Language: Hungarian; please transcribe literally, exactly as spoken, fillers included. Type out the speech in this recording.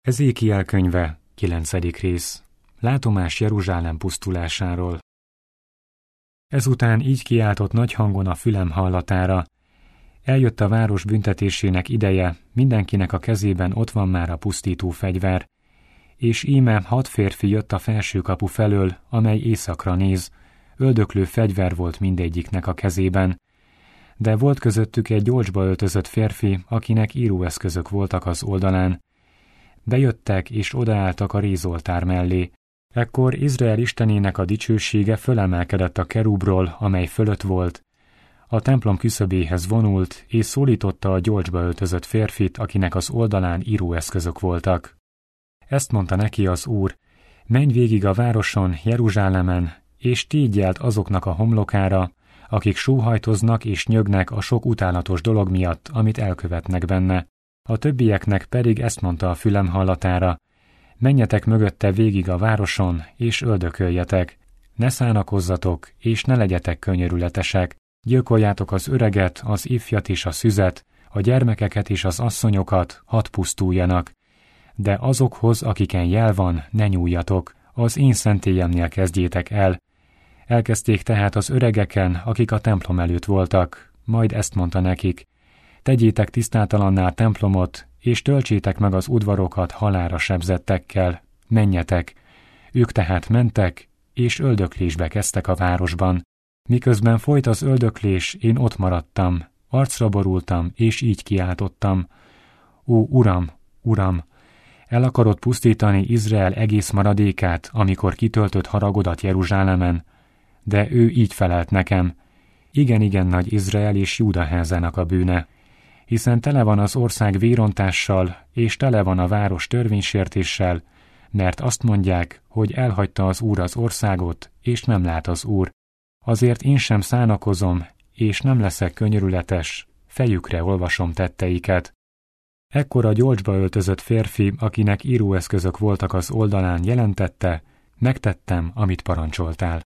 Ezékiel könyve, kilencedik rész. Látomás Jeruzsálem pusztulásáról. Ezután így kiáltott nagy hangon a fülem hallatára: eljött a város büntetésének ideje, mindenkinek a kezében ott van már a pusztító fegyver. És íme hat férfi jött a felső kapu felől, amely északra néz, öldöklő fegyver volt mindegyiknek a kezében. De volt közöttük egy gyolcsba öltözött férfi, akinek íróeszközök voltak az oldalán. Bejöttek és odaálltak a rézoltár mellé. Ekkor Izrael istenének a dicsősége fölemelkedett a kerúbról, amely fölött volt. A templom küszöbéhez vonult, és szólította a gyolcsba öltözött férfit, akinek az oldalán íróeszközök voltak. Ezt mondta neki az Úr: menj végig a városon, Jeruzsálemen, és tégy jelt azoknak a homlokára, akik sóhajtoznak és nyögnek a sok utálatos dolog miatt, amit elkövetnek benne. A többieknek pedig ezt mondta a fülem hallatára: menjetek mögötte végig a városon, és öldököljetek. Ne szánakozzatok, és ne legyetek könyörületesek. Gyilkoljátok az öreget, az ifjat és a szüzet, a gyermekeket és az asszonyokat, hadd pusztuljanak. De azokhoz, akiken jel van, ne nyúljatok, az én szentélyemnél kezdjétek el. Elkezdték tehát az öregeken, akik a templom előtt voltak, majd ezt mondta nekik: tegyétek tisztátalanná a templomot, és töltsétek meg az udvarokat halálra sebzettekkel, menjetek. Ők tehát mentek, és öldöklésbe kezdtek a városban. Miközben folyt az öldöklés, én ott maradtam, arcra borultam, és így kiáltottam: ó, Uram, Uram, el akarod pusztítani Izrael egész maradékát, amikor kitöltött haragodat Jeruzsálemen? De ő így felelt nekem: igen, igen, nagy Izrael és Júda házának a bűne, hiszen tele van az ország vérontással, és tele van a város törvénysértéssel, mert azt mondják, hogy elhagyta az Úr az országot, és nem lát az Úr. Azért én sem szánakozom, és nem leszek könyörületes, fejükre olvasom tetteiket. Ekkor a gyolcsba öltözött férfi, akinek íróeszközök voltak az oldalán, jelentette: megtettem, amit parancsoltál.